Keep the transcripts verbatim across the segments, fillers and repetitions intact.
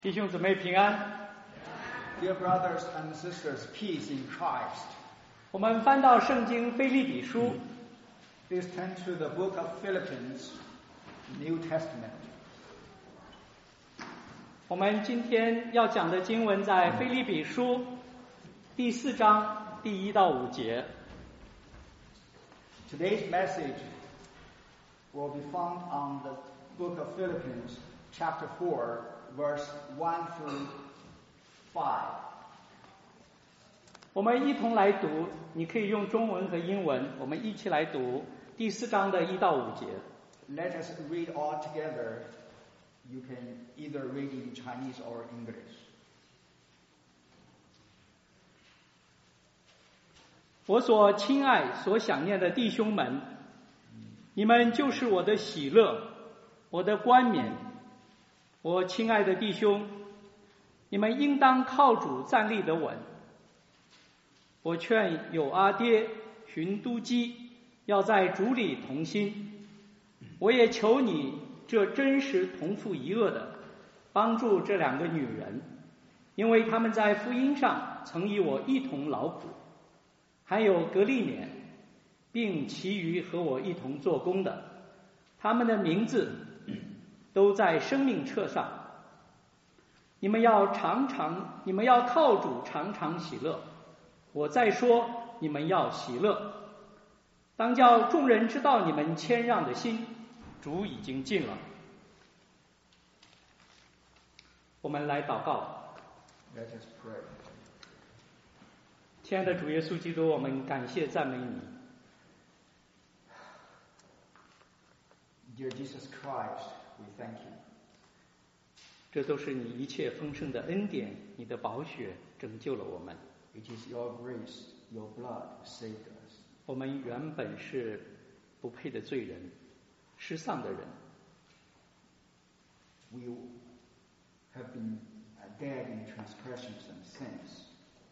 弟兄姊妹平安。 Dear brothers and sisters, peace in Christ. 我们翻到圣经腓立比书， Please turn to the book of Philippians, New Testament. 我们今天要讲的经文在腓立比书第四章第一到五节。 Today's message will be found on the book of Philippians, chapter four, verse one through five. 我们一同来读，你可以用中文和英文，我们一起来读第四章的一到五节。 Let us read all together. You can either read in Chinese or English. 我所亲爱、所想念的弟兄们，你们就是我的喜乐，我的冠冕。我亲爱的弟兄，你们应当靠主站立得稳。我劝友阿爹、寻都基要在主里同心。我也求你这真实同父一轭的，帮助这两个女人，因为她们在福音上曾与我一同劳苦。还有格利勉，并其余和我一同做工的，他们的名字都在生命册上。你们要常常，你们要靠主常常喜乐。我再说，你们要喜乐。当叫众人知道你们谦让的心，主已经近了。我们来祷告。 Let us pray. 亲爱的主耶稣基督，我们感谢赞美你。 Dear Jesus Christ, we thank you. 这都是你一切丰盛的恩典，你的宝血拯救了我们。 It is your grace, your blood saved us. 我们原本是不配的罪人，失丧的人。 We have been dead in transgressions and sins.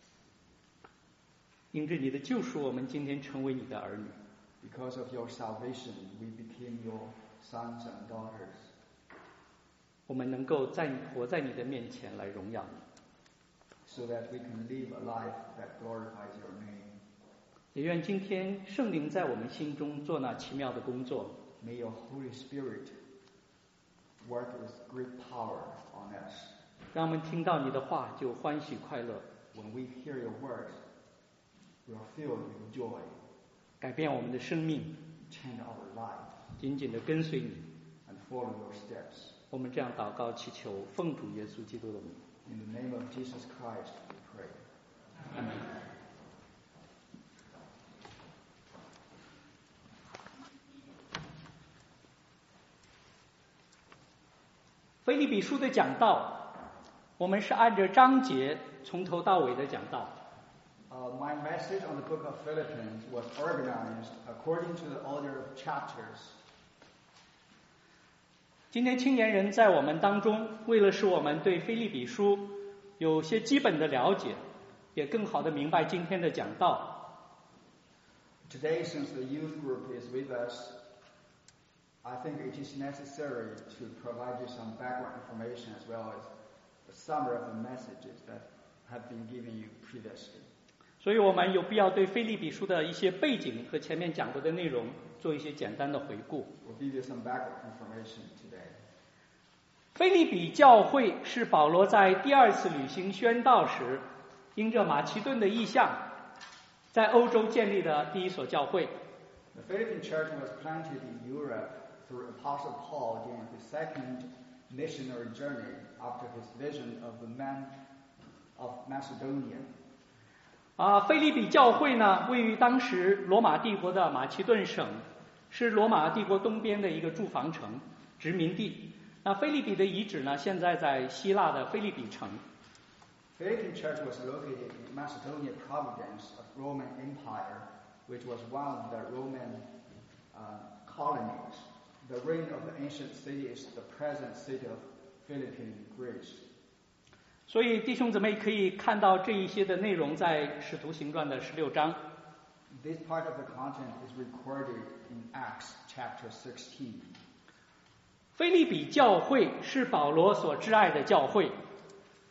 因着你的救赎，我们今天成为你的儿女。 Because of your salvation, we became your sons and daughters. 我们能够在活在你的面前来荣耀你。 So that we can live a life that glorifies your name. 也愿今天圣灵在我们心中做那奇妙的工作。 May your Holy Spirit work with great power on us. 让我们听到你的话就欢喜快乐， When we hear your words, we are filled with joy. 改变我们的生命， Change our life 紧紧地跟随你。 and follow your steps. 我们这样祷告祈求，奉主耶稣基督的名。 In the name of Jesus Christ, we pray. 阿门。腓立比书的讲道，我们是按着章节从头到尾的讲道。 Uh, my message on the book of Philippians was organized according to the order of chapters. 今天青年人在我们当中，为了使我们对腓立比书有些基本的了解，也更好的明白今天的讲道。 Today, since the youth group is with us, I think it is necessary to provide you some background information as well as a summary of the messages that have been given you previously. 所以我们有必要对腓立比书的一些背景和前面讲过的内容做一些简单的回顾。 We'll give you some background information today. 腓立比教会是保罗在第二次旅行宣道时，因着马其顿的意向，在欧洲建立的第一所教会。 The Philippine church was planted in Europe through Apostle Paul during his second missionary journey after his vision of the man of Macedonia. 啊，腓立比教会呢，位于当时罗马帝国的马其顿省，是罗马帝国东边的一个驻防城、殖民地。那腓立比的遗址呢，现在在希腊的腓立比城。 Philippine church was located in Macedonia province of Roman Empire, which was one of the Roman uh, colonies. The reign of the ancient city is the present city of Philippine Greece. 所以弟兄姊妹可以看到这一些的内容在使徒行传的十六章。 This part of the content is recorded in Acts chapter sixteen. 腓立比教会是保罗所挚爱的教会，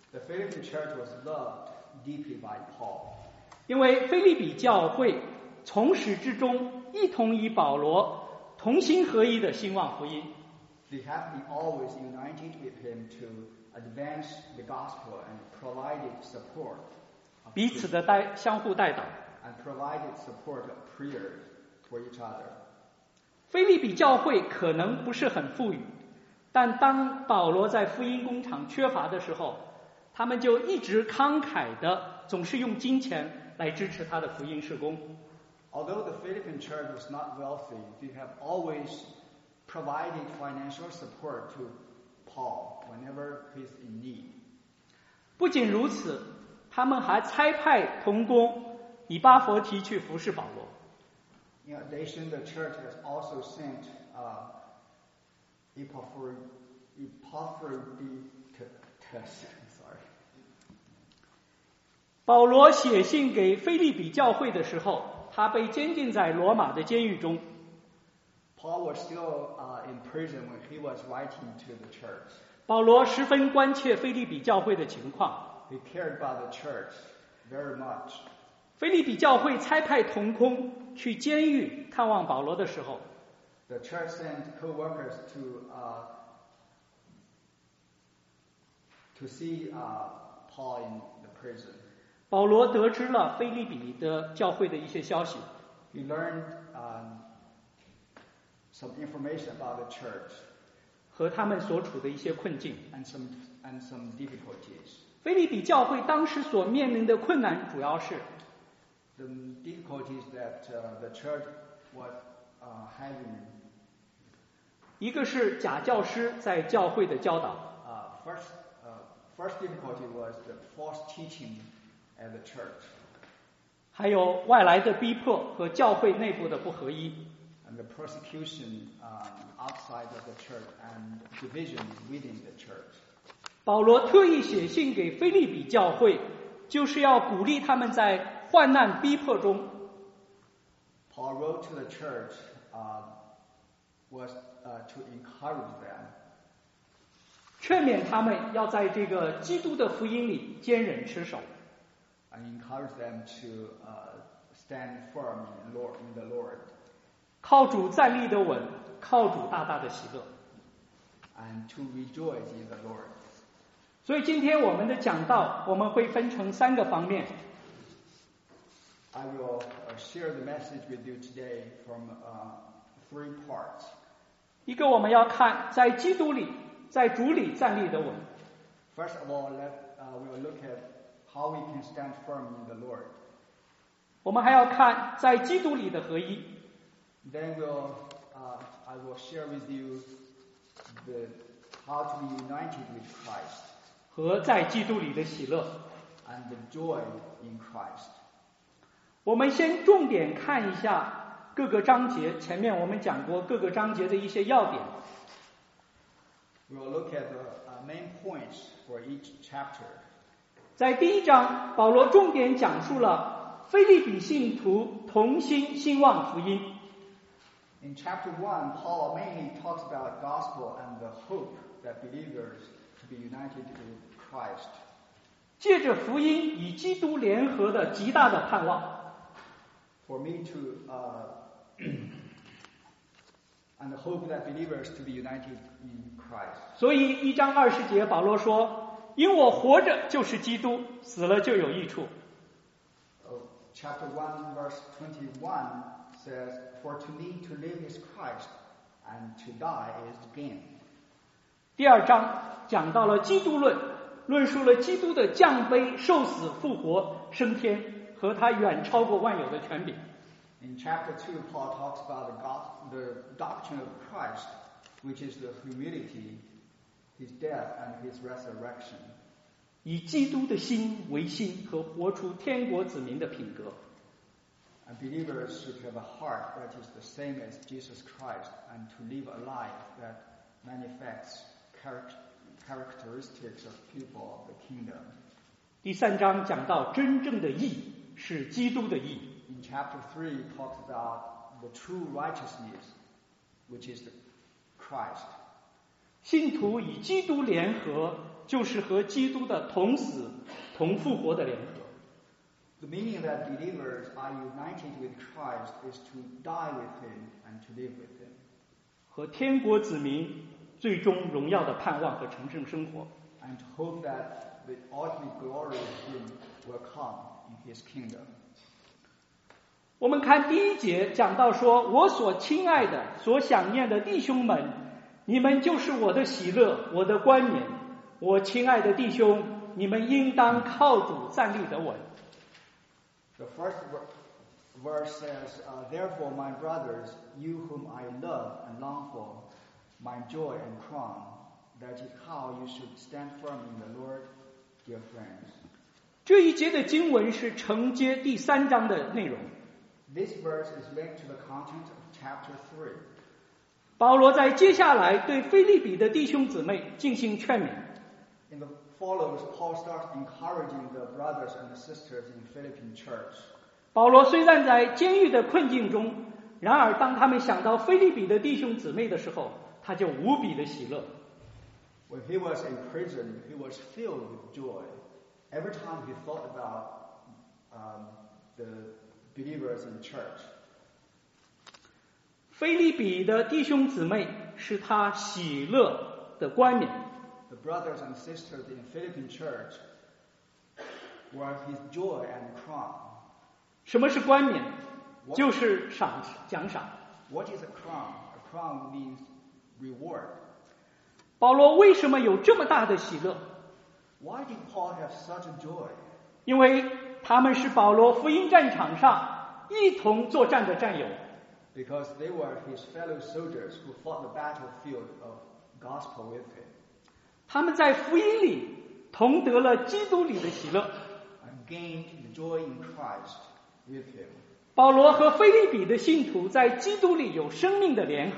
The Philippian church was loved deeply by Paul. 因为腓立比教会从始至终一同与保羅同心合一的兴旺福音。 They have been always united with him to advance the gospel and provided support. 彼此的带相互带导。 And provided support of prayers for each other. 腓立比教会可能不是很富裕，但当保羅在福音工厂缺乏的时候，他们就一直慷慨的，总是用金钱来支持他的福音事工。 Although the Philippian church was not wealthy, they have always provided financial support to Paul whenever he's in need. 不仅如此，他们还差派同工以巴弗提去服侍保羅。 In addition, the church has also sent uh, Epaphroditus. Sorry. 保羅寫信給腓立比教會的時候，他被監禁在羅馬的監獄中。 Paul was still uh, in prison when he was writing to the church. 保羅十分關切腓立比教會的情況。 He cared about the church very much. 腓立比教會差派同工去監獄看望保羅的時候， The church sent co-workers to uh, to see uh, Paul in the prison. 保羅得知了腓立比的教會的一些消息。 He learned um, some information about the church 和他們所處的一些困境。 and some and some difficulties. 腓立比教會當時所面臨的困難主要是 The difficulties that uh, the church was uh, having. 一個是假教師在教會的教導， Uh, first, uh, first difficulty was the false teaching at the church, 還有外來的逼迫和教會內部的不合一。 and the persecution um, outside of the church and division within the church. 保羅特意寫信給腓立比教會，就是要鼓勵他們在患難逼迫中 Paul wrote to the church uh, was uh, to encourage them, 勸勉他們要在這個基督的福音裡堅忍持守， and encourage them to uh, stand firm in the Lord. In the Lord. 靠主站立得穩，靠主大大的喜樂。 And to rejoice in the Lord. 所以今天我們的講道，我們會分成三個方面。 I will uh, share the message with you today from uh, three parts. 一個我們要看在基督裡，在主裡站立得穩。 First of all, let, uh, we will look at how we can stand firm in the Lord. 我們還要看在基督裡的合一。 Then we'll, uh, I will share with you the, how to be united with Christ 和在基督裡的喜樂。 and the joy in Christ. 我們先重點看一下各個章節，前面我們講過各個章節的一些要點。 We will look at the uh, main points for each chapter. 在第一章，保羅重點講述了腓立比信徒同心興旺福音。 In chapter one, Paul mainly talks about gospel and the hope that believers to be united with Christ. 借着福音與基督聯合的極大的盼望。 For me to, uh, and the hope that believers to be united in Christ. 所以一章二十節，保羅說：“因我活着就是基督，死了就有益處。” Oh, chapter one, verse twenty-one says, "For to me to live is Christ, and to die is gain." 第二章講到了基督論，論述了基督的降卑、受死、復活、升天。和他遠超過萬有的權柄。 In chapter two, Paul talks about the, God, the doctrine of Christ, which is the humility, his death, and his resurrection. 以基督的心為心和活出天國子民的品格。 And believers should have a heart that is the same as Jesus Christ, and to live a life that manifests characteristics of people of the kingdom. 第三章講到真正的義是基督的義。 In chapter three, it talks about the true righteousness, which is the Christ. 信徒與基督聯合， 就是和基督的同死同复活的联合。 The meaning that believers are united with Christ is to die with him and to live with him. 和天国子民最终荣耀的盼望和成圣生活。 And to hope that the ultimate glory of him will come in his kingdom. 我们看第一节讲到说，我所亲爱的、所想念的弟兄们，你们就是我的喜乐，我的冠冕。我亲爱的弟兄，你们应当靠主站立得稳。 The first verse says, uh, Therefore, my brothers, you whom I love and long for, my joy and crown, that is how you should stand firm in the Lord, dear friends. 这一节的经文是承接第三章的内容。 This verse is linked to the content of chapter three. 保罗在接下来对腓立比的弟兄姊妹进行劝勉。 In the follows, Paul starts encouraging the brothers and the sisters in Philippian church. 保罗虽然在监狱的困境中，然而当他们想到腓立比的弟兄姊妹的时候，他就无比的喜乐。 When he was in prison, he was filled with joy. Every time he thought about um, the believers in church. 腓立比的弟兄姊妹是他喜乐的冠冕。 The brothers and sisters in Philippian church were his joy and crown. 什么是冠冕？就是赏奖赏。 What is a crown? A crown means reward. 保罗为什么有这么大的喜乐？ Why did Paul have such a joy? 因为他们是保罗福音战场上一同作战的战友。 Because they were his fellow soldiers who fought the battlefield of gospel with him. 他们在福音里同得了基督里的喜乐。 And gained the joy in Christ with him. 保罗和腓立比的信徒在基督里有生命的联合。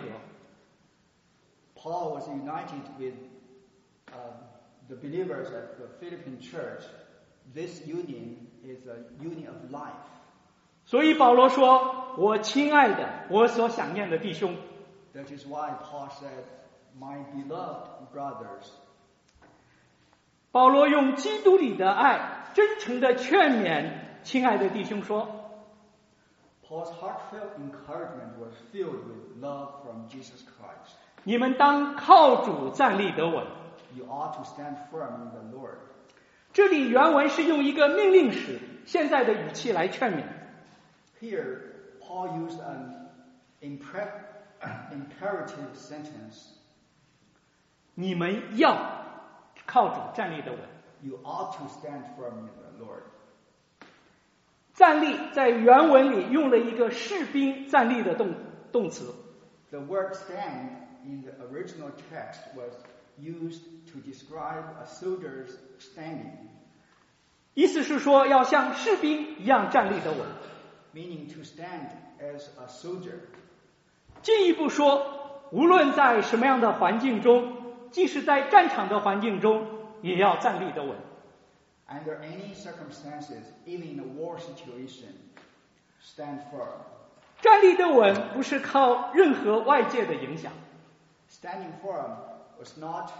Paul was united with uh, the believers at the Philippian church. This union is a union of life. 所以保罗说，我亲爱的，我所想念的弟兄。 That is why Paul said, my beloved brothers. 保罗用基督里的爱真诚的劝勉亲爱的弟兄说， Paul's heartfelt encouragement was filled with love from Jesus Christ. 你们当靠主站立得稳。 You ought to stand firm in the Lord. 这里原文是用一个命令式现在的语气来劝勉。 Here, Paul used an impre- imperative sentence. 你们要靠主站立得稳。 You ought to stand firm in the Lord. 站立在原文里用了一个士兵站立的动动词。 The word stand in the original text was used to describe a soldier's standing. 意思是说要像士兵一样站立得稳。 Meaning to stand as a soldier. 进一步说，无论在什么样的环境中，即使在战场的环境中，也要站立得稳。 Under any circumstances, even in a war situation, stand firm. 站立得稳不是靠任何外界的影响。 Standing firm was not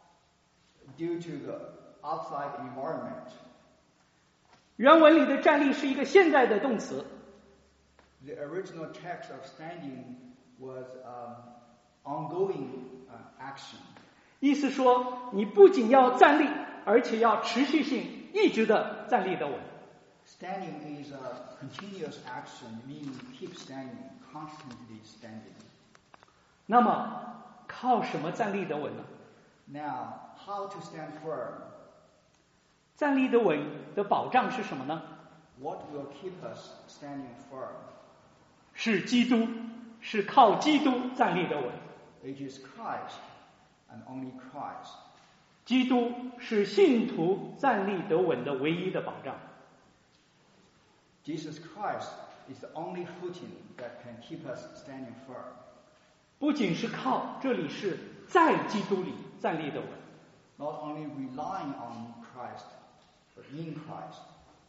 due to the outside environment. 原文里的站立是一个现在的动词。 The original text of standing was um, ongoing uh, action. 意思说，你不仅要站立，而且要持续性一直的站立得稳。 Standing is a continuous action, meaning keep standing, constantly standing. 那么，靠什么站立得稳呢？ Now, how to stand firm? 站立得稳的保障是什么呢？ What will keep us standing firm? 是基督，是靠基督站立得稳。 It is Christ and only Christ. 基督是信徒站立得稳的唯一的保障。 Jesus Christ is the only footing that can keep us standing firm. 不仅是靠，这里是在基督里站立得稳。 Not only relying on Christ, but in Christ.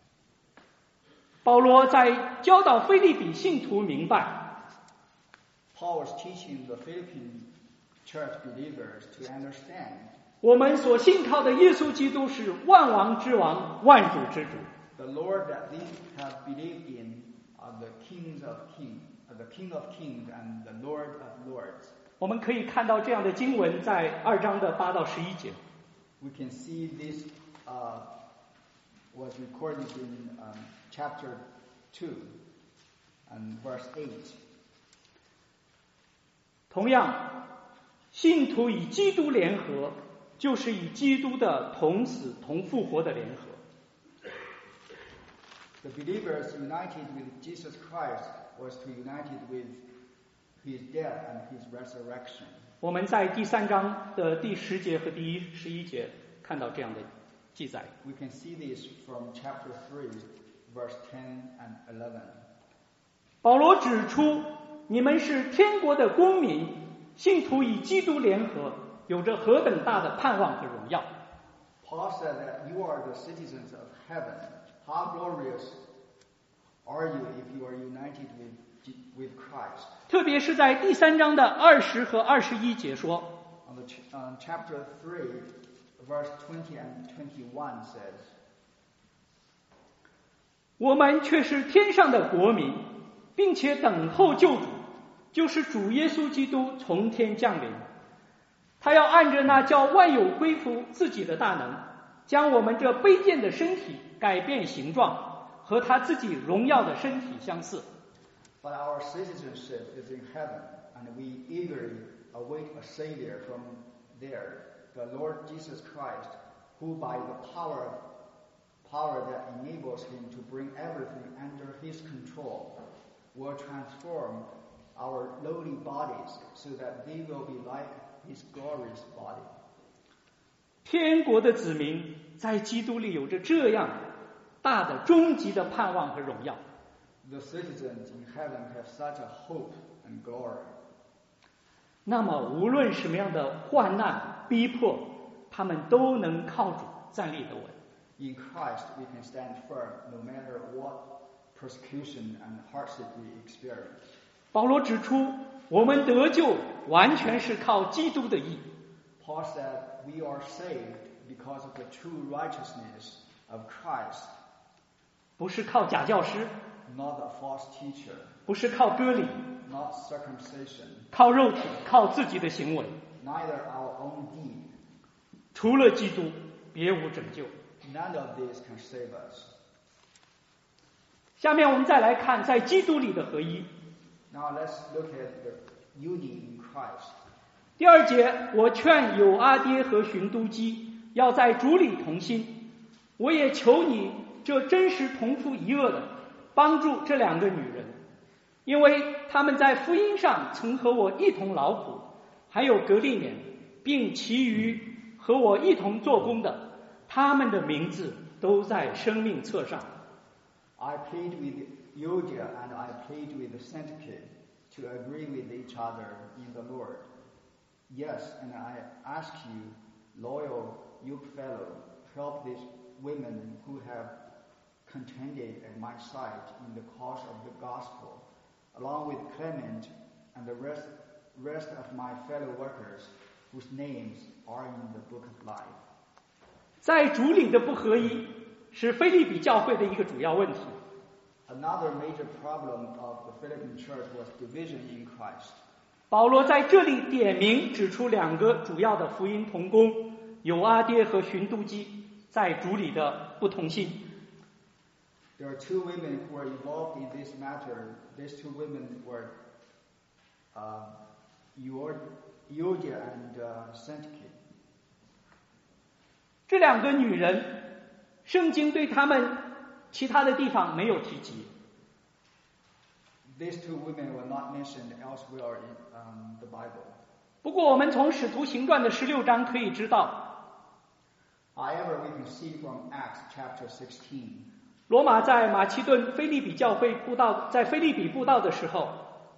保罗在教导腓立比信徒明白， Paul was teaching the Philippian church believers to understand 我们所信靠的耶稣基督是万王之王，万主之主。 The Lord that we have believed in are the kings of kings, the King of kings and the Lord of lords. 我们可以看到这样的经文在二章的八到十一节。 We can see this uh, was recorded in um, chapter two and verse eight. 同样，信徒与基督联合，就是与基督的同死同复活的联合。 The believers united with Jesus Christ was to united with his death and his resurrection. 我们在第三章的第十节和第一十一节看到这样的记载。 We can see this from chapter three, verse ten and eleven. 保罗指出，你们是天国的公民，信徒与基督联合，有着何等大的盼望和荣耀。 Paul said that you are the citizens of heaven. How glorious are you if you are united with, with Christ? 特别是在第三章的二十和二十一节说 On the, um, chapter three, verse twenty and twenty-one says, 我们却是天上的国民，并且等候救主，就是主耶稣基督从天降临。他要按着那叫万有归服自己的大能，将我们这卑贱的身体改变形状，和他自己荣耀的身体相似。 But our citizenship is in heaven, and we eagerly await a Savior from there, the Lord Jesus Christ, who by the power of power that enables him to bring everything under his control, will transform our lowly bodies so that they will be like his glorious body. 天国的子民在基督里有着这样大的终极的盼望和荣耀。 The citizens in heaven have such a hope and glory. 那么无论什么样的患难逼迫，他们都能靠主站立得稳。 In Christ we can stand firm no matter what persecution and hardship we experience. 保罗指出，我们得救完全是靠基督的义。 Paul said we are saved because of the true righteousness of Christ. 不是靠假教师， Not a false teacher, 不是靠割礼， not circumcision, 靠肉体，靠自己的行为。 neither our own deed. 除了基督，别无拯救。 None of this can save us. 下面我们再来看在基督里的合一。 Now let's look at the unity in Christ. 第二节，我劝友阿爹和寻都基要在主里同心，我也求你这真实同父一轭的帮助这两个女人，因为他们在福音上曾和我一同劳苦，还有格利勉，并其余和我一同做工的，他们的名字都在生命册上。 I plead with Euodia and I plead with Syntyche to agree with each other in the Lord. Yes, and I ask you, loyal yokefellow, help these women who have contended at my side in the cause of the gospel, along with Clement and the rest, rest of my fellow workers whose names are in the book of life. 在主里的不合一是腓立比教会的一个主要问题。 Another major problem of the Philippine church was division in Christ. 保罗在这里点名指出两个主要的福音同工，友阿爹和寻都基在主里的不同心。 There are two women who are involved in this matter. These two women were uh, Euodia and uh, Syntyche. 这两个女人，圣经对她们其他的地方没有提及。 These two women were not mentioned elsewhere in um, the Bible. 不过我们从使徒行传的十六章可以知道， However, we can see from Acts chapter sixteen. 罗马在马其顿腓立比教会布道，在腓立比布道的时候，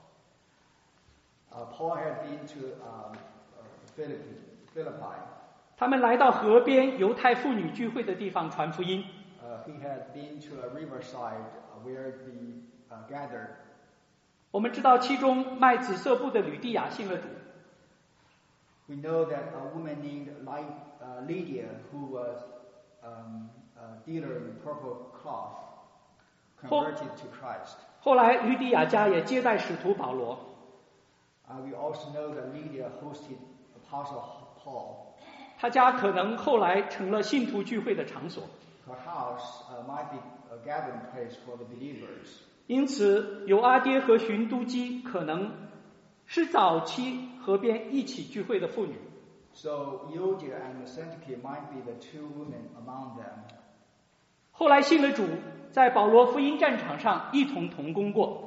Uh, Paul had been to um, uh, Philippi, Philippi. 他们来到河边犹太妇女聚会的地方传福音。 Uh, he had been to a riverside uh, where they uh, gathered. 我们知道其中卖紫色布的吕蒂亚信了主。 We know that a woman named uh, Lydia, who was um, a dealer in purple cloth, converted to Christ. 后来吕底亚家也接待使徒保罗。 Uh, we also know that Lydia hosted Apostle Paul. 他家可能后来成了信徒聚会的场所。 Her house uh, might be a gathering place for the believers. 因此，有阿爹和寻都基可能是早期河边一起聚会的妇女。 So Euodia and Syntyche might be the two women among them. 后来信了主，在保罗福音战场上一同同工过。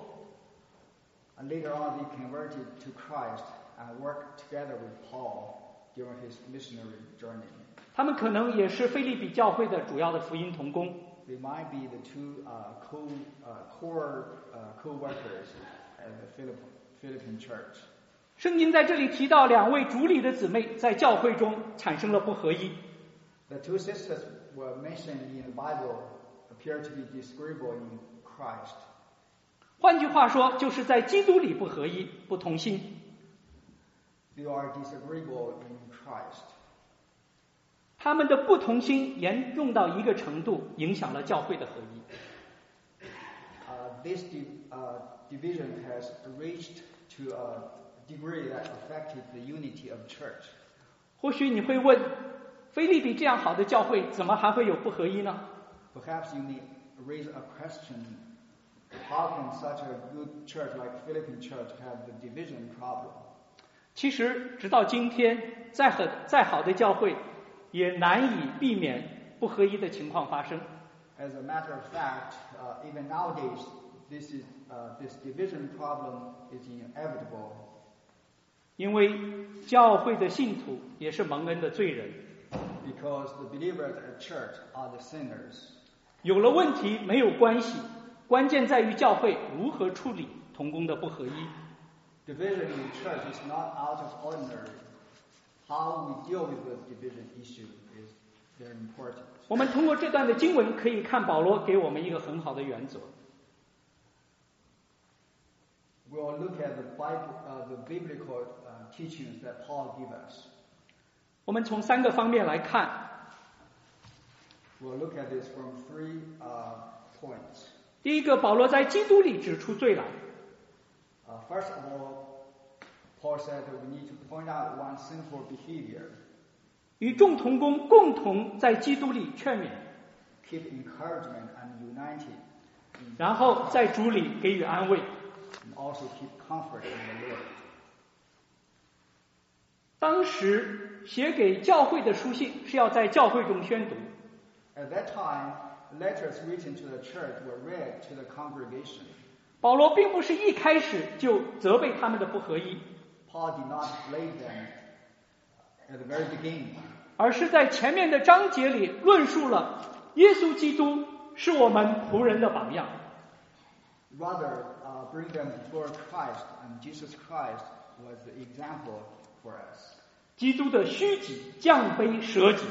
And later on, they converted to Christ and worked together with Paul during his missionary journey. 他们可能也是腓立比教会的主要的福音同工。 They might be the two uh, co, uh, core uh, co-workers at the Philipp, Philippine church. 圣经在这里提到两位主里的姊妹在教会中产生了不合一。 The two sisters were mentioned in the Bible appear to be disagreeable in Christ. 换句话说，就是在基督里不合一、不同心。 They are disagreeable in Christ. 他们的不同心严重到一个程度，影响了教会的合一。 Uh, this di- uh, division has reached to a degree that affected the unity of church. 或许你会问，腓立比这样好的教会，怎么还会有不合一呢？ Perhaps you may raise a question: How can such a good church like Philippine Church have the division problem? 其实，直到今天，再很再好的教会，也难以避免不合一的情况发生。 As a matter of fact, uh, even nowadays, this is uh, this division problem is inevitable. 因为教会的信徒也是蒙恩的罪人， Because the believers at church are the sinners. 有了问题没有关系，关键在于教会如何处理同工的不合一。 Division in church is not out of ordinary. How we deal with the division issue is very important. 我们通过这段的经文可以看保罗给我们一个很好的原则。 We'll look at the Bible, uh, the biblical uh, teachings that Paul gave us. 我们从三个方面来看。 We'll look at this from three uh, points. 第一个，保罗在基督里指出罪来。 Uh, first of all, Paul said that we need to point out one sinful behavior. 与众同工共同在基督里劝勉， Keep encouragement and united. In 然后在主里给予安慰。 and also keep comfort in the Lord. 当时写给教会的书信是要在教会中宣读。 At that time, letters written to the church were read to the congregation. 保罗并不是一开始就责备他们的不合一， Paul did not blame them at the very beginning. 而是在前面的章节里论述了耶稣基督是我们仆人的榜样。 Rather, uh, bring them before Christ, and Jesus Christ was the example for us. 基督的虚己、降卑、舍己。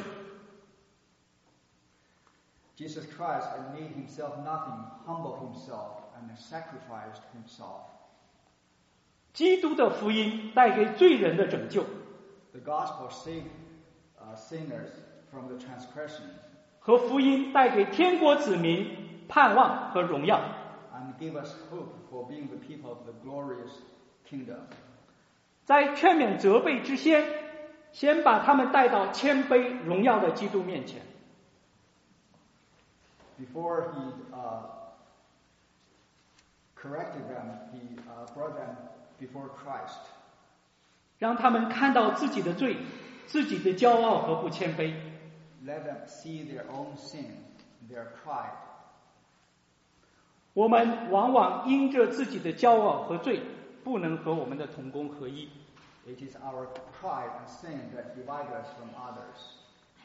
Jesus Christ had made himself nothing, humbled himself, and sacrificed himself. 基督的福音带给罪人的拯救， The gospel saved uh, sinners from the transgression 和福音带给天国子民盼望和荣耀。 and gave us hope for being the people of the glorious kingdom. 在劝勉责备之先，先把他们带到谦卑荣耀的基督面前。 Before he uh, corrected them, he uh, brought them before Christ. 让他们看到自己的罪、自己的骄傲和不谦卑。 Let them see their own sin, their pride. 我们往往因着自己的骄傲和罪，不能和我们的同工合一。 It is our pride and sin that divide us from others.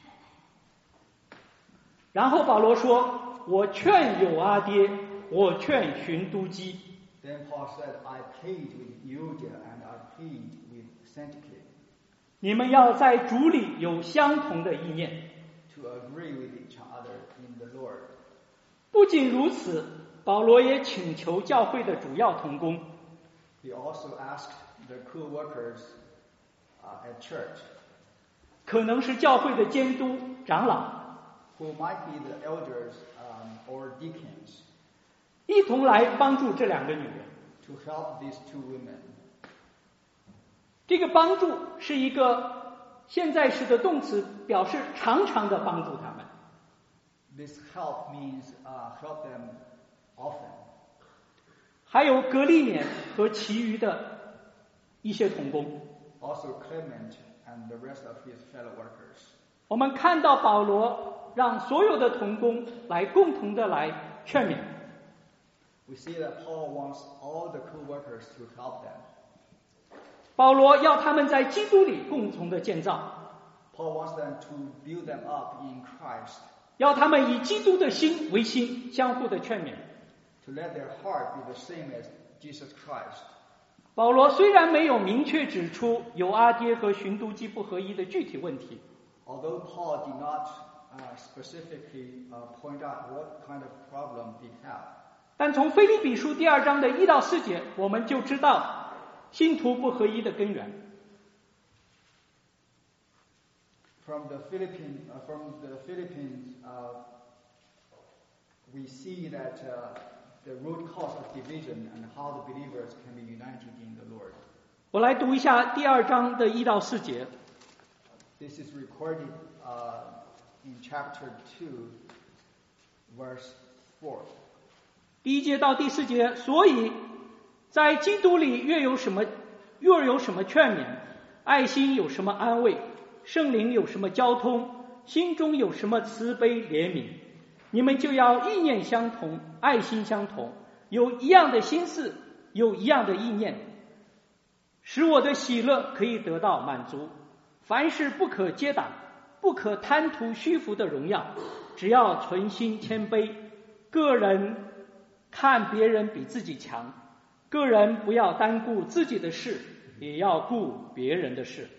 然后保罗说：“我劝有阿爹，我劝寻都基。” Then Paul said, I plead with Euodia and I plead with Syntyche 你们要在主里有相同的意念。 to agree with each other in the Lord. 不仅如此，保罗也请求教会的主要同工， He also asked the co-workers uh, uh, at church, 可能是教会的监督长老， who might be the elders um, or deacons, 一同来帮助这两个女人。 to help these two women. 这个帮助是一个现在时的动词，表示常常的帮助他们。 This help means uh, help them often. 还有格利勉和其余的一些同工。 Also Clement and the rest of his fellow workers. 我们看到保罗让所有的同工来共同的来劝勉。 We see that Paul wants all the co-workers to help them. 保罗要他们在基督里共同的建造， Paul wants them to build them up in Christ, 要他们以基督的心为心，相互的劝勉。 to let their heart be the same as Jesus Christ. 保罗虽然没有明确指出有阿爹和寻都基不合一的具体问题， Although Paul did not uh, specifically uh, point out what kind of problem they have, 但从腓立比书第二章的一到四节，我们就知道信徒不合一的根源。 from the Philippine, uh, from the Philippines, uh, we see that uh, the root cause of division and how the believers can be united in the Lord. 我来读一下第二章的一到四节。 This is recorded uh, in chapter two, verse four. 第一节到第四节，所以在基督里越有什么，越有什么劝勉，爱心有什么安慰，圣灵有什么交通，心中有什么慈悲怜悯，你们就要意念相同，爱心相同，有一样的心思，有一样的意念，使我的喜乐可以得到满足。凡事不可结党，不可贪图虚浮的荣耀，只要存心谦卑，个人看别人比自己强，个人不要单顾自己的事，也要顾别人的事。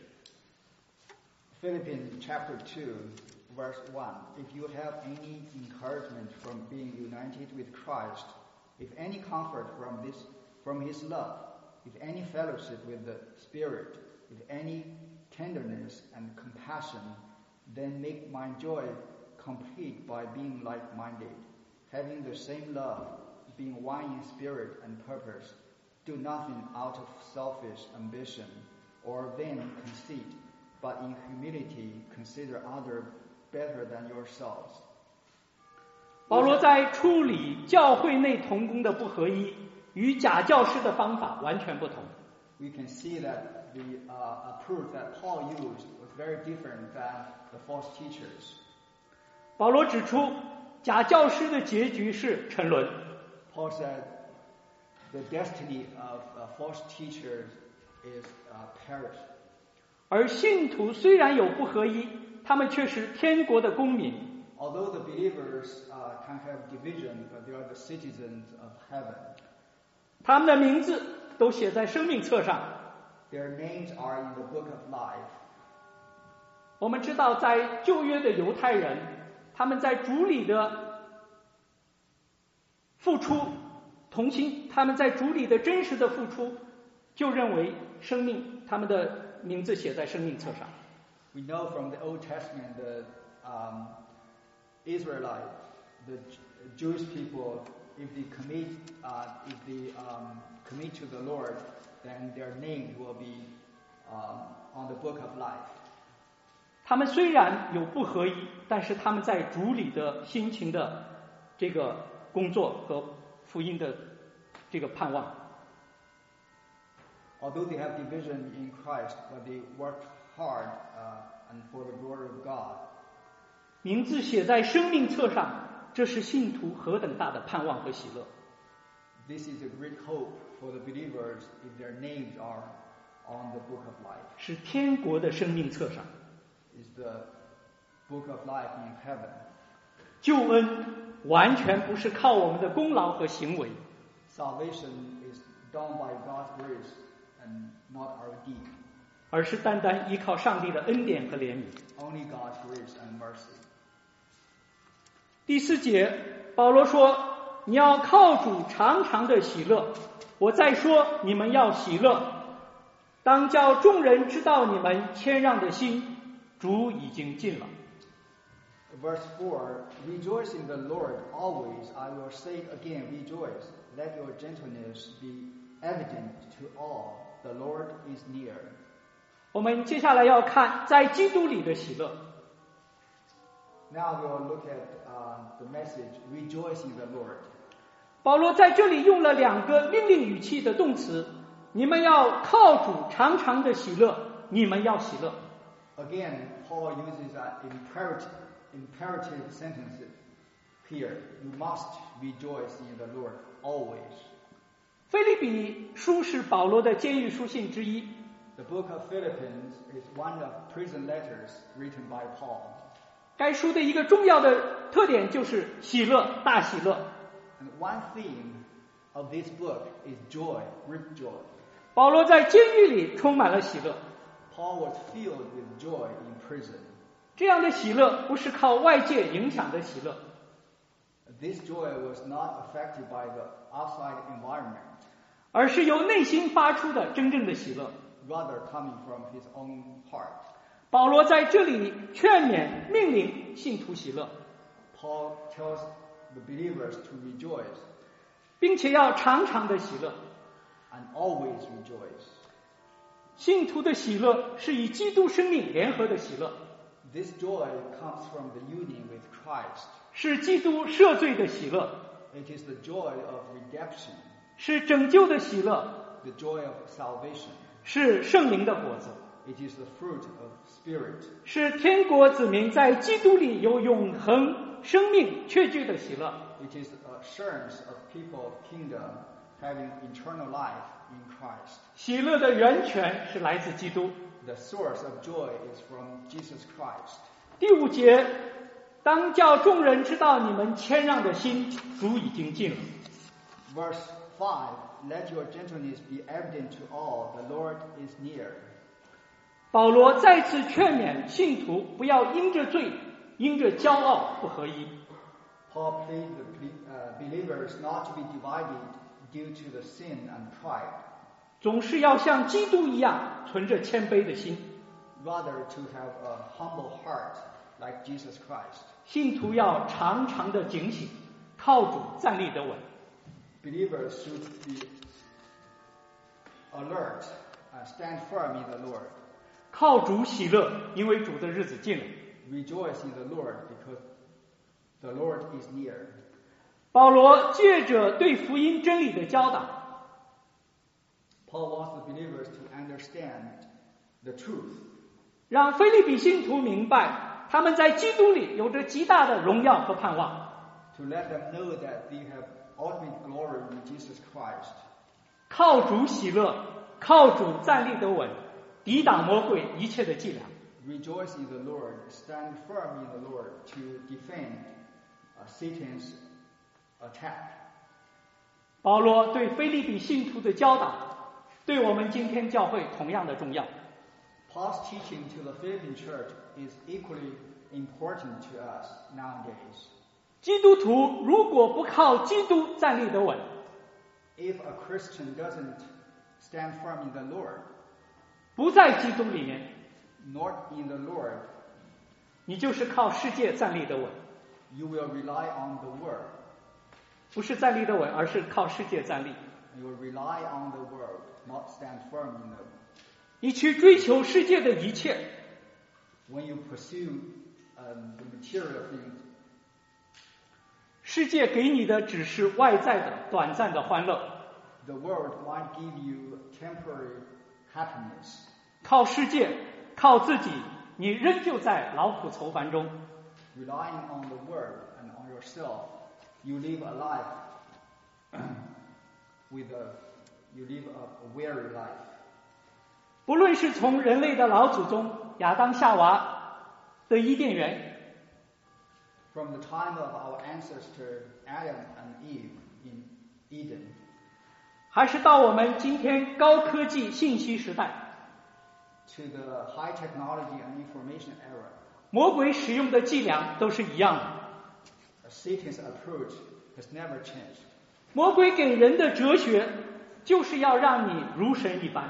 Philippians chapter two, verse one. If you have any encouragement from being united with Christ, if any comfort from this, from his love, if any fellowship with the Spirit, if any tenderness and compassion, then make my joy complete by being like-minded, having the same love, being one in spirit and purpose. Do nothing out of selfish ambition or vain conceit, but in humility consider others better than yourselves. 保罗在处理教会内同工的不合一，与假教师的方法完全不同。 We can see that the uh, approach that Paul used was very different than the false teachers. 保罗指出，假教师的结局是沉沦。 Paul said the destiny of uh, false teachers is uh, perish. 而信徒虽然有不合一，他们却是天国的公民。 Although the believers uh, can have division, but they are the citizens of heaven. 他们的名字都写在生命册上。 Their names are in the book of life. 我们知道，在旧约的犹太人，他们在主里的付出同心，他们在主里的真实的付出，就认为生命，他们的名字写在生命册上。 We know from the Old Testament that um, Israelites, the Jewish people, if they commit, uh, if they um, commit to the Lord, then their name will be um, on the book of life. 他们虽然有不合一，但是他们在主里的辛勤的这个工作和福音的这个盼望。 Although they have division in Christ, but they work hard uh, and for the glory of God. 名字写在生命册上，这是信徒何等大的盼望和喜乐！ This is a great hope for the believers if their names are on the book of life. 是天国的生命册上， Is the book of life in heaven. 救恩完全不是靠我们的功劳和行为， Salvation is done by God's grace and not our deed. 而是单单依靠上帝的恩典和怜悯。 Only God's grace and mercy. 第四节，保罗说：“你要靠主常常的喜乐。”我再说，你们要喜乐。 当叫众人知道你们谦让的心，主已经近了。 Verse four, rejoice in the Lord always. I will say again, rejoice. Let your gentleness be evident to all. The Lord is near. 我们接下来要看在基督里的喜乐。 Now we'll look at uh, the message, rejoice in the Lord. 保罗在这里用了两个命令语气的动词，你们要靠主常常的喜乐，你们要喜乐。 Again, Paul uses an imperative, imperative sentence here. You must rejoice in the Lord always. 腓立比书是保罗的监狱书信之一。 The book of Philippians is one of prison letters written by Paul. 该书的一个重要的特点就是喜乐，大喜乐。 And one theme of this book is joy, great joy. 保罗在监狱里充满了喜乐。 Paul was filled with joy in prison. 这样的喜乐不是靠外界影响的喜乐。 This joy was not affected by the outside environment, 而是由内心发出的真正的喜乐。 rather coming from his own heart. 保罗在这里劝勉、命令信徒喜乐。 Paul tells the believers to rejoice, 并且要常常的喜乐。 and always rejoice. 信徒的喜乐是与基督生命联合的喜乐， This joy comes from the union with Christ. 是基督赦罪的喜乐， It is the joy of redemption, 是拯救的喜乐， the joy of salvation. 是圣灵的果子， It is the fruit of spirit. 是天国子民在基督里有永恒生命确据的喜乐。 It is assurance of people of kingdom having eternal life in Christ. 喜乐的源泉是来自基督。 The source of joy is from Jesus Christ. 第五节，当叫众人知道你们谦让的心，主已经近了。 Verse five, let your gentleness be evident to all. The Lord is near. 保罗再次劝勉信徒不要因着罪、因着骄傲不合一。 Paul pleads the uh, believers not to be divided due to the sin and pride, 总是要像基督一样存着谦卑的心。 rather to have a humble heart like Jesus Christ. 信徒要常常的警醒，靠主站立得稳。 Believers should be alert and stand firm in the Lord. 靠主喜乐，因为主的日子近了。 Rejoice in the Lord because the Lord is near. 保罗借着对福音真理的教导， Paul wants the believers to understand the truth, 让腓立比信徒明白，他们在基督里有着极大的荣耀和盼望。 to let them know that they have ultimate glory in Jesus Christ. 靠主喜乐，靠主站立得稳，抵挡魔鬼一切的伎俩。 Rejoice in the Lord, stand firm in the Lord to defend uh, Satan's attack. 保罗对腓立比信徒的教导，对我们今天教会同样的重要。 Paul's teaching to the Philippian church is equally important to us nowadays. 基督徒如果不靠基督站立得稳， If a Christian doesn't stand firm in the Lord, 不在基督里面， not in the Lord, 你就是靠世界站立得稳， you will rely on the world. 不是站立得稳，而是靠世界站立。 You will rely on the world, not stand firm in the. 你去追求世界的一切， When you pursue um, the material things, 世界给你的只是外在的、短暂的欢乐。 the world might give you temporary happiness. 靠世界，靠自己，你仍旧在劳苦愁烦中。 Relying on the world and on yourself, you live a life with a you live a, a weary life. 不论是从人类的老祖宗亚当夏娃的伊甸园， From the time of our ancestor Adam and Eve in Eden, 还是到我们今天高科技信息时代， to the high technology and information era, 魔鬼使用的伎俩都是一样的。 Satan's approach has never changed. 魔鬼给人的哲学就是要让你如神一般。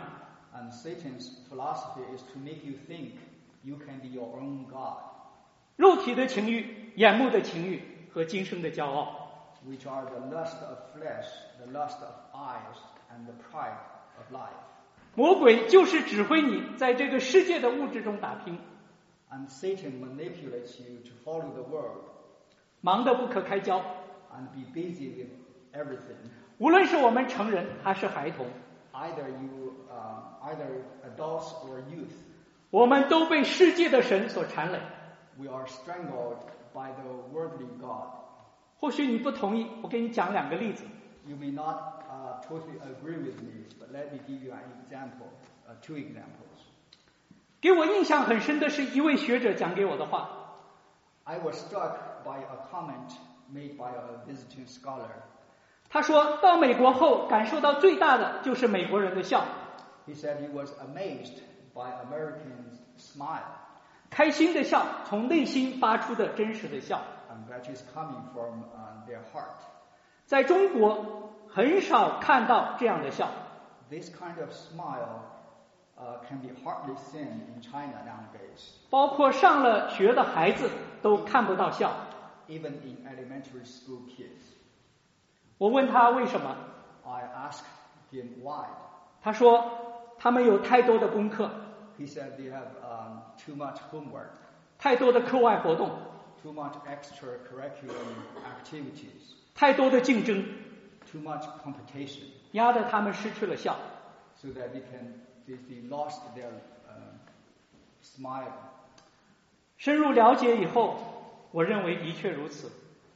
And Satan's philosophy is to make you think you can be your own God. 肉体的情欲、眼目的情欲和今生的骄傲， which are the lust of flesh, the lust of eyes, and the pride of life. 魔鬼就是指挥你在这个世界的物质中打拼， And Satan manipulates you to follow the world 忙得不可开交。 and be busy with everything. 无论是我们成人还是孩童， Either you, uh, either adults or youth, 我们都被世界的神所缠累。 we are strangled by the worldly God. 或许你不同意，我给你讲两个例子。 You may not uh, totally agree with me, but let me give you an example, uh, two examples. 给我印象很深的是一位学者讲给我的话， I was struck by a comment made by a visiting scholar. 他说到美国后感受到最大的就是美国人的笑， He said he was amazed by Americans' smile, 开心的笑，从内心发出的真实的笑。 and that is coming from uh, their heart. 在中国很少看到这样的笑， This kind of smile uh, can be hardly seen in China nowadays. 包括上了学的孩子都看不到笑。 Even in elementary school kids. 我问他为什么， I asked him why. 他说他们有太多的功课， He said they have um, too much homework, 太多的课外活动， too much extracurricular activities, 太多的竞争， too much competition, 压得他们失去了笑。 so that they can they, they lost their uh, smile. 深入了解以后，我认为的确如此。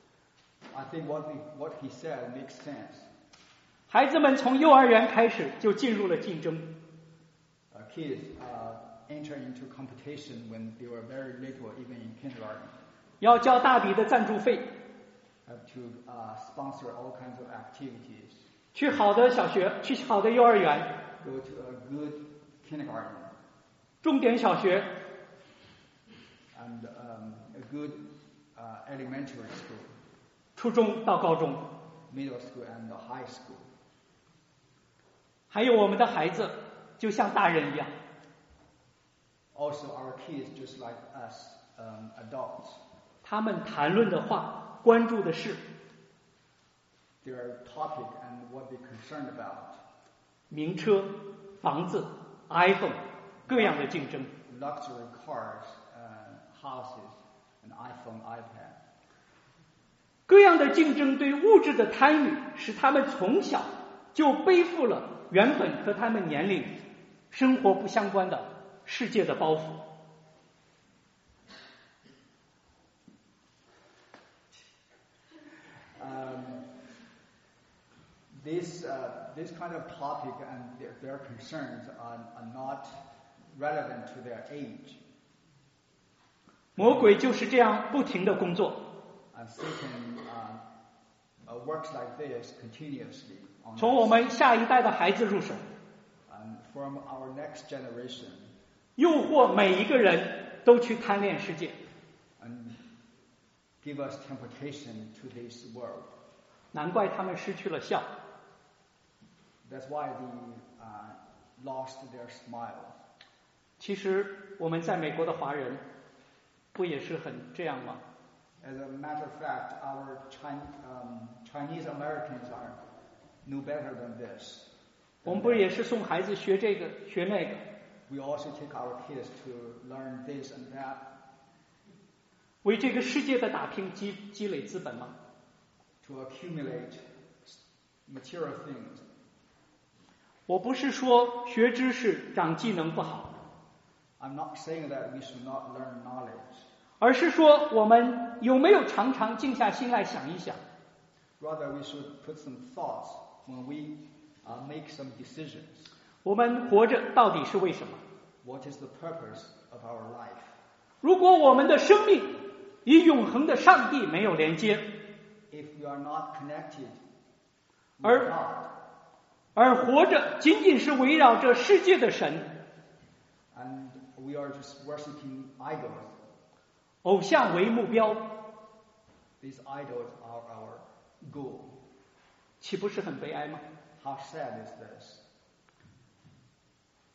I think what he, what he said makes sense. 孩子们从幼儿园开始就进入了竞争， Uh, kids uh, enter into competition when they were very little, even in kindergarten. 要交大笔的赞助费， Have to uh, sponsor all kinds of activities. 去好的小学，去好的幼儿园， Go to a good kindergarten 重点小学， and um, a good uh, elementary school, 初中到高中， middle school, and the high school. 还有我们的孩子就像大人一样， Also, our kids, just like us um, adults, 他们谈论的话，关注的事， their topic and what they're concerned about, 名车、房子、iPhone， 各样的竞争。 luxury cars, uh, houses, and iPhone, iPad. 各样的竞争对物质的贪欲，使他们从小就背负了原本和他们年龄、生活不相关的世界的包袱。 Um, this uh, this kind of topic and their, their concerns are, are not relevant to their age. 魔鬼就是这样不停的工作， And Satan uh, uh, works like this continuously on 从我 us. 们下一代的孩子入手， And from our next generation, 诱惑每一个人都去贪恋世界。 and give us temptation to this world. 难怪他们失去了笑。 That's why they uh, lost their smile. 其实我们在美国的华人，不也是很这样吗？ As a matter of fact, our Chin, um, Chinese Americans are no better than this. 我们不是也是送孩子学这个学那个， We also take our kids to learn this and that, 为这个世界的打拼积积累资本吗？ to accumulate material things. 我不是说学知识长技能不好， I'm not saying that we should not learn knowledge. 而是说我们有没有常常静下心来想一想， Rather, we should put some thoughts when we uh, make some decisions. 我们活着到底是为什么？ What is the purpose of our life? 如果我们的生命与永恒的上帝没有连接， If we are not connected with Or- God, 而活着仅仅是围绕着世界的神， and we are just worshiping idols, 偶像为目标， these idols are our goal. 岂不是很悲哀吗？ How sad is this?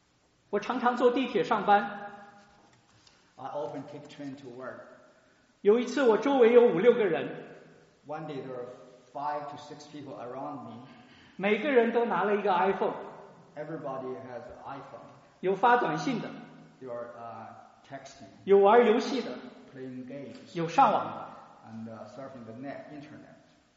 我常常坐地铁上班， I often take train to work. 有一次我周围有五六个人， One day there are five to six people around me. 每个人都拿了一个 iPhone， Everybody has an iPhone. 有发短信的， They are uh, texting, 有玩游戏的， playing games, 有上网的。 and uh, surfing the net, internet.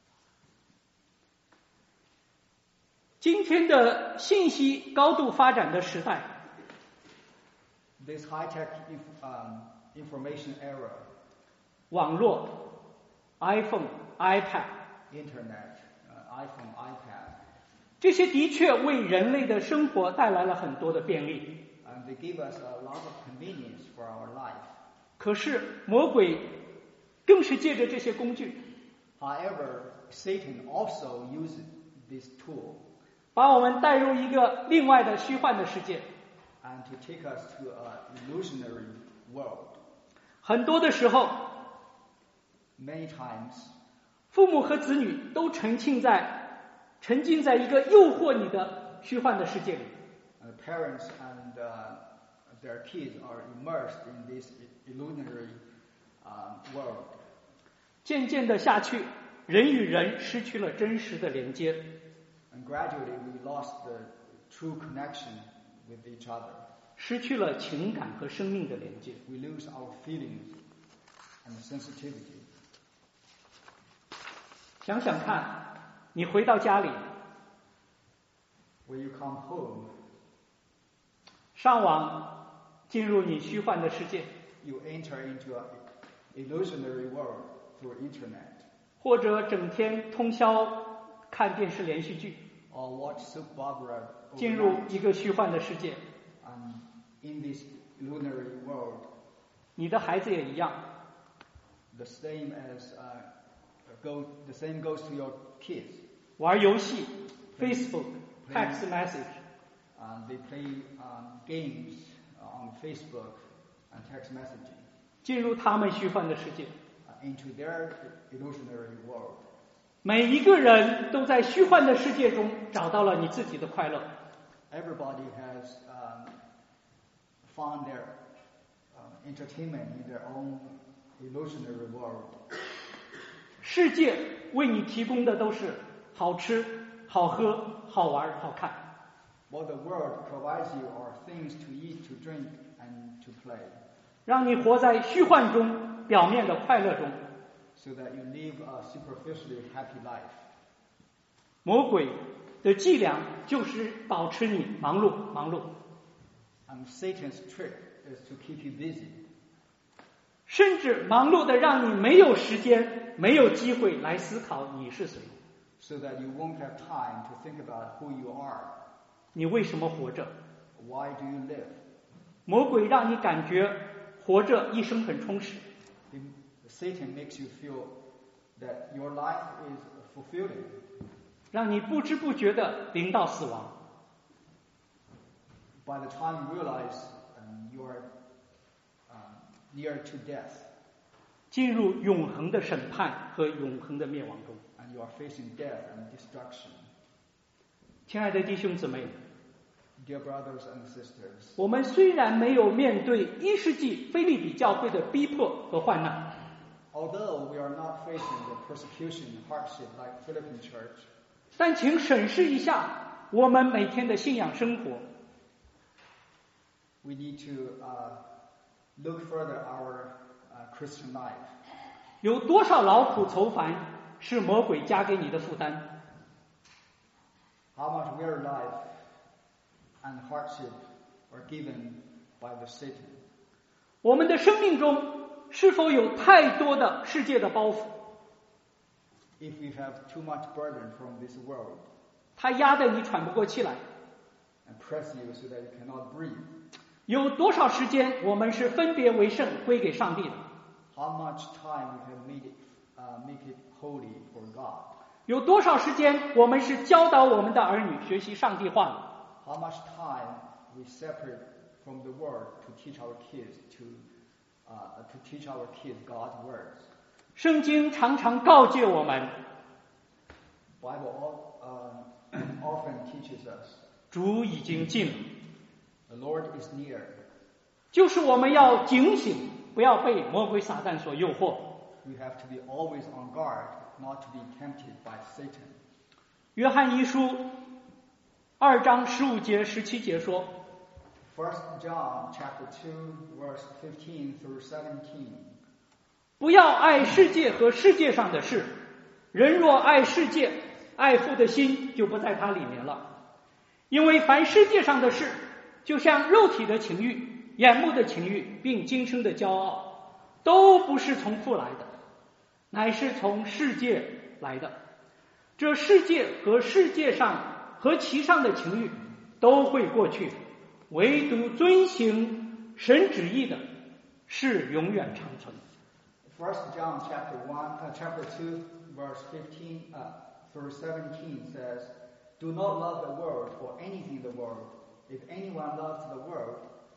今天的信息高度发展的时代， This high-tech inf- um, information era, 网络、iPhone、iPad， internet, uh, iPhone, iPad, 这些的确为人类的生活带来了很多的便利。 and they give us a lot of convenience for our life. 可是魔鬼更是借着这些工具， However, Satan also uses this tool 把我们带入一个另外的虚幻的世界。 and to take us to an illusionary world. 很多的时候， Many times, 父母和子女都沉浸在沉浸在一个诱惑你的虚幻的世界里。 uh, parents and uh, their kids are immersed in this illusionary um, world. 渐渐的下去，人与人失去了真实的连接， And gradually we lost the true connection with each other. 失去了情感和生命的连接。 We lose our feelings and sensitivity. 想想看，你回到家里， When you come home, 上网，进入你虚幻的世界， you enter into an illusionary world through internet, 或者整天通宵看电视连续剧， or watch soap opera 进入 overnight. 一个虚幻的世界。 And in this illusionary world, 你的孩子也一样， the same as uh, go, the same goes to your kids. 玩游戏、Facebook、text message， And they play um, games on Facebook and text messaging 进入他们虚幻的世界。 uh, into their illusionary world. 每一个人都在虚幻的世界中找到了你自己的快乐。 Everybody has um, found their um, entertainment in their own illusionary world. 世界为你提供的都是好吃、好喝、好玩、好看。 What the world provides you are things to eat, to drink, and to play, 让你活在虚幻中、表面的快乐中。 so that you live a superficially happy life. 魔鬼的伎俩就是保持你忙碌、忙碌， And Satan's trick is to keep you busy, 甚至忙碌的让你没有时间、没有机会来思考你是谁， so that you won't have time to think about who you are. 你为什么活着。 Why do you live? 魔鬼让你感觉活着一生很充实， Satan makes you feel that your life is fulfilling, 让你不知不觉的临到死亡。 by the time you realize um, you are um, near to death 进入永恒的审判和永恒的灭亡中。 and you are facing death and destruction. 亲爱的弟兄姊妹， Dear brothers and sisters, 我们虽然没有面对一世纪腓立比教会的逼迫和患难， although we are not facing the persecution and hardship like Philippine church, 但请审视一下我们每天的信仰生活。 we need to uh, look further our uh, Christian life. 有多少劳苦愁烦是魔鬼加给你的负担？ How much weary life and hardship are given by the Satan? 我们的生命中是否有太多的世界的包袱？ If we have too much burden from this world 它压得你喘不过气来。 and press you so that you cannot breathe, 有多少时间我们是分别为圣归给上帝的？ how much time we have made it, uh, make it holy for God? 有多少时间我们是教导我们的儿女学习上帝话的？ How much time we separate from the world to teach our kids to uh, to teach our kids God's words? 圣经常常告诫我们， Bible all, uh, often teaches us 主已经近了。 The Lord is near. 就是我们要警醒，不要被魔鬼撒旦所诱惑。 We have to be always on guard, not to be tempted by Satan. 约翰一书二章十五节、十七节说 First John chapter two, verse fifteen through seventeen. 不要爱世界和世界上的事，人若爱世界，爱父的心就不在他里面了。因为凡世界上的事，就像肉体的情欲、眼目的情欲，并今生的骄傲，都不是从父来的，乃是从世界来的。这世界和世界上和其上的情欲都会过去，唯独遵行神旨意的是永远长存。 First John chapter one, uh, chapter two, verse fifteen uh, through seventeen says, "Do not love the world or anything in the world. If anyone loves the world,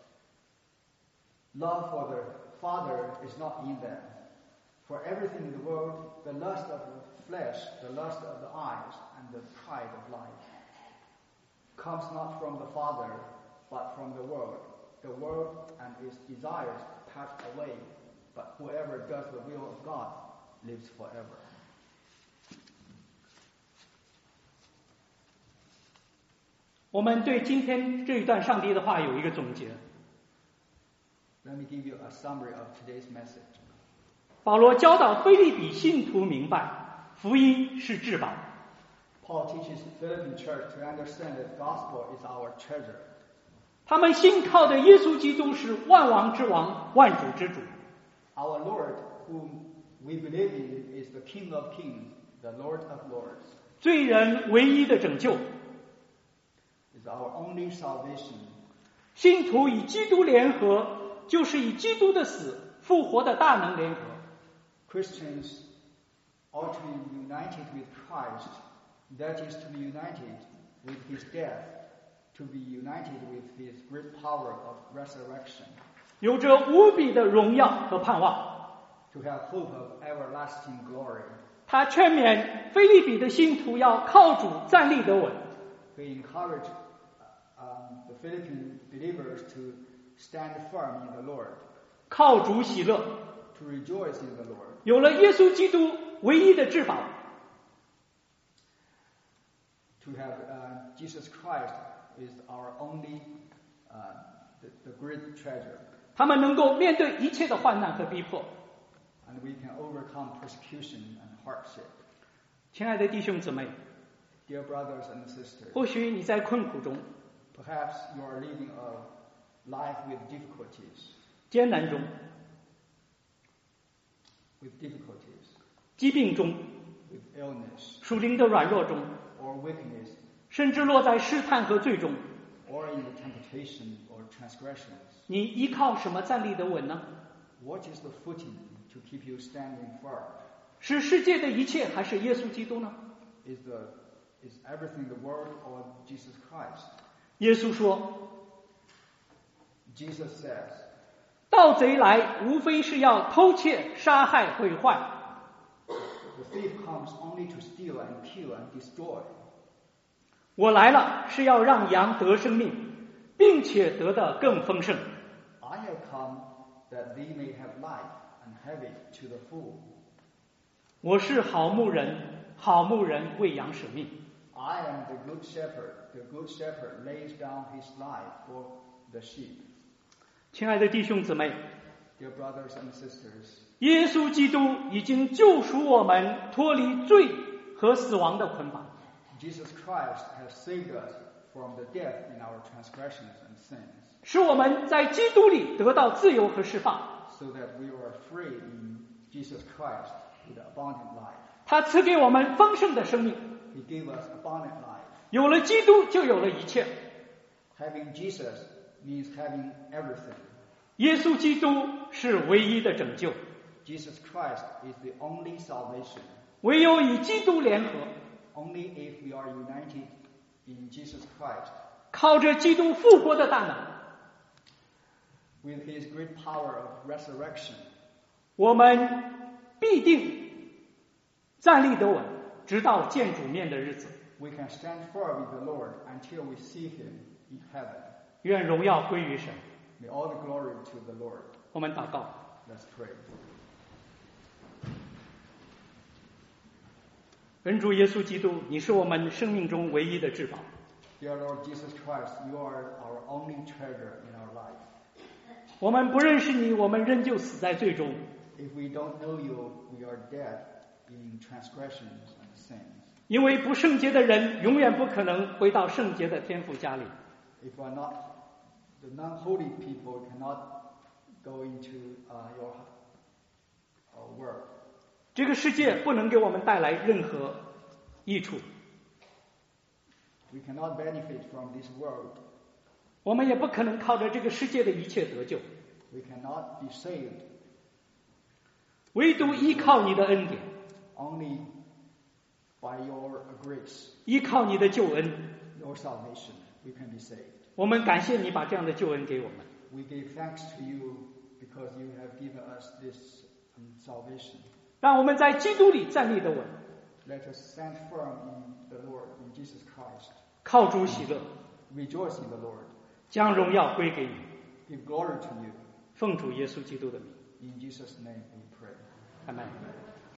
love for the Father is not in them. For everything in the world, the lust of the flesh, the lust of the eyes, and the pride of life, comes not from the Father, but from the world. The world and its desires pass away, but whoever does the will of God lives forever." 我们对今天这一段上帝的话有一个总结。 Let me give you a summary of today's message. 保罗教导腓立比信徒明白，福音是至宝。 Paul teaches the Philippian church to understand that the gospel is our treasure. 他们信靠的耶稣基督是万王之王，万主之主。 Our Lord, whom we believe in, is the King of kings, the Lord of lords. 罪人唯一的拯救。 Is our only salvation. 信徒与基督联合，就是以基督的死复活的大能联合。 Christians ought to be united with Christ. That is to be united with his death, to be united with his great power of resurrection. 有着无比的荣耀和盼望。 To have hope of everlasting glory. 他劝勉腓立比的信徒要靠主站立得稳。 He encouraged um, the Philippian believers to stand firm in the Lord. 靠主喜乐。 To rejoice in the Lord. 有了耶稣基督唯一的至宝。 To have uh, Jesus Christ is our only uh, the, the great treasure. 他们能够面对一切的患难和逼迫。 And we can overcome persecution and hardship. 亲爱的弟兄姊妹， Dear brothers and sisters, 或许你在困苦中， perhaps you are living a life with difficulties. 艰难中， With difficulties. 疾病中， With illness. 属灵的软弱中， Or weakness. 甚至落在试探和罪中。 Or in the temptation or transgressions. 你依靠什么站立得稳呢？ What is the footing to keep you standing firm? 是世界的一切，还是耶稣基督呢？ Is the is everything the world or Jesus Christ? 耶稣说 Jesus says, 盗贼来无非是要偷窃、杀害、毁坏。 the thief comes only to steal and kill and destroy. 我来了是要让羊得生命，并且得的更丰盛。 I have come that they may have life and have it to the full. 我是好牧人，好牧人为羊舍命。 I am the good shepherd. The good shepherd lays down his life for the sheep. 亲爱的弟兄姊妹， Dear brothers and sisters, 耶稣基督已经救赎我们，脱离罪和死亡的捆绑。 Jesus Christ has saved us from the death in our transgressions and sins, 使我们在基督里得到自由和释放。 so that we are free in Jesus Christ with abundant life. 他赐给我们丰盛的生命。 He gave us abundant life. 有了基督，就有了一切。 Having Jesus means having everything. 耶稣基督是唯一的拯救。 Jesus Christ is the only salvation. 唯有与基督联合， Only if we are united in Jesus Christ, 靠着基督复活的大能， with his great power of resurrection, 我们必定站立得稳，直到见主面的日子。 we can stand firm with the Lord until we see him in heaven. 愿荣耀归于神。 May all the glory to the Lord. 我们祷告。 Let's pray. 恩主耶稣基督，你是我们生命中唯一的至宝。 Dear Lord Jesus Christ, you are our only treasure in our life. 我们不认识你，我们仍旧死在罪中。 If we don't know you, we are dead in transgressions and sins. 因为不圣洁的人永远不可能回到圣洁的天父家里。 If we are not, the non-holy people cannot go into uh, your uh, world. 这个世界不能给我们带来任何益处， We cannot benefit from this world. 我们也不可能靠着这个世界的一切得救， We cannot be saved. 唯独依靠你的恩典， Only by your grace, 依靠你的救恩。 your salvation, we can be saved. 我们感谢你把这样的救恩给我们。 We give thanks to you because you have given us this um, salvation. 让我们在基督里站立得稳， Let us stand firm in the Lord, in Jesus Christ. 靠主喜乐， Rejoice in the Lord. 将荣耀归给你。 Give glory to you. 奉主耶稣基督的名， In Jesus' name we pray. 阿门。